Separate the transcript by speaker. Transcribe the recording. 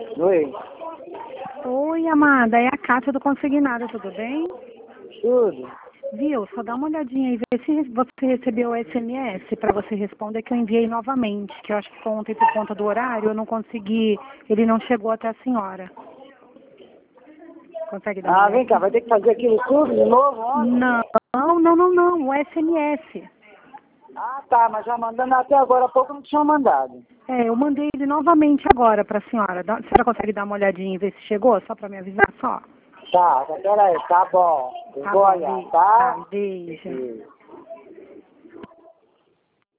Speaker 1: Oi,
Speaker 2: Oi, amada, é a Kátia do Consignado, tudo bem?
Speaker 1: tudo.
Speaker 2: Viu? Só dá uma olhadinha aí, vê se você recebeu o SMS para você responder que eu enviei novamente, que eu acho que ontem por conta do horário eu não consegui, ele não chegou até a senhora. Consegue dar uma
Speaker 1: Ah, vem cá,
Speaker 2: olhadinha?
Speaker 1: vai ter que fazer aquilo tudo de novo ontem?
Speaker 2: Não, o SMS.
Speaker 1: Ah, tá, mas já mandando até agora há pouco não tinham mandado.
Speaker 2: É, eu mandei ele novamente agora para a senhora. A senhora consegue dar uma olhadinha e ver se chegou, só para me avisar só?
Speaker 1: Tá, peraí, tá bom. Eu
Speaker 2: Tá
Speaker 1: vou
Speaker 2: bom,
Speaker 1: olhar,
Speaker 2: tá,
Speaker 1: tá?
Speaker 2: beijo.
Speaker 1: Beijo.